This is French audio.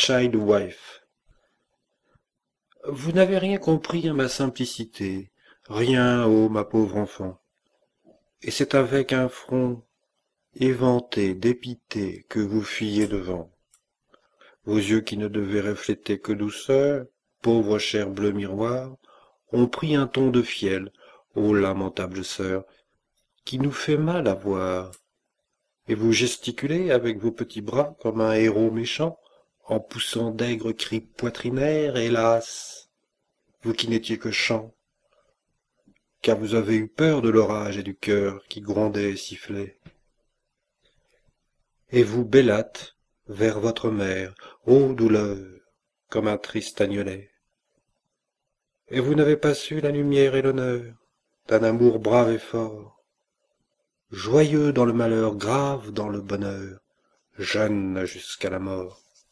Child Wife. Vous n'avez rien compris à ma simplicité, rien, ô ma pauvre enfant. Et c'est avec un front éventé, dépité, que vous fuyez devant. Vos yeux qui ne devaient refléter que douceur, pauvre chair bleu miroir, ont pris un ton de fiel, ô lamentable sœur, qui nous fait mal à voir. Et vous gesticulez avec vos petits bras comme un héros méchant, en poussant d'aigres cris poitrinaires, hélas, vous qui n'étiez que chant, car vous avez eu peur de l'orage et du cœur qui grondait et sifflait. Et vous bellâtes vers votre mère, ô douleur, comme un triste agnelet. Et vous n'avez pas su la lumière et l'honneur d'un amour brave et fort, joyeux dans le malheur, grave dans le bonheur, jeune jusqu'à la mort.